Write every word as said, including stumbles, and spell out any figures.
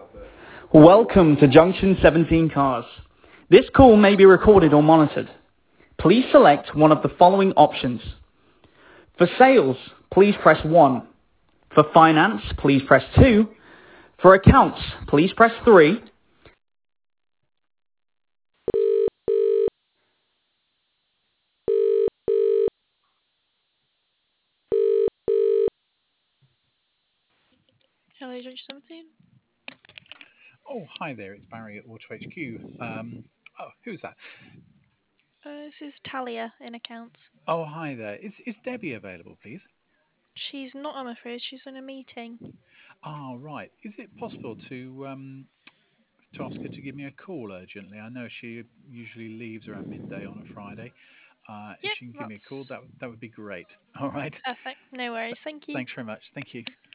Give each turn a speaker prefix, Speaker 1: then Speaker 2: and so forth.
Speaker 1: Welcome to Junction seventeen Cars. This call may be recorded or monitored. Please select one of the following options. For sales, please press one. For finance, please press two. For accounts, please press three. Hello, Junction seventeen.
Speaker 2: Oh, hi there. It's Barry at Auto H Q. Um, oh, who's that?
Speaker 1: Uh, this is Talia in accounts.
Speaker 2: Oh, hi there. Is is Debbie available, please?
Speaker 1: She's not, I'm afraid. She's in a meeting.
Speaker 2: Oh, right. Is it possible to um to ask her to give me a call urgently? I know she usually leaves around midday on a Friday. Uh, if
Speaker 1: Yep,
Speaker 2: she can give me a call,
Speaker 1: that's
Speaker 2: that that would be great. All right.
Speaker 1: perfect. No worries. Thank you.
Speaker 2: Thanks very much. Thank you.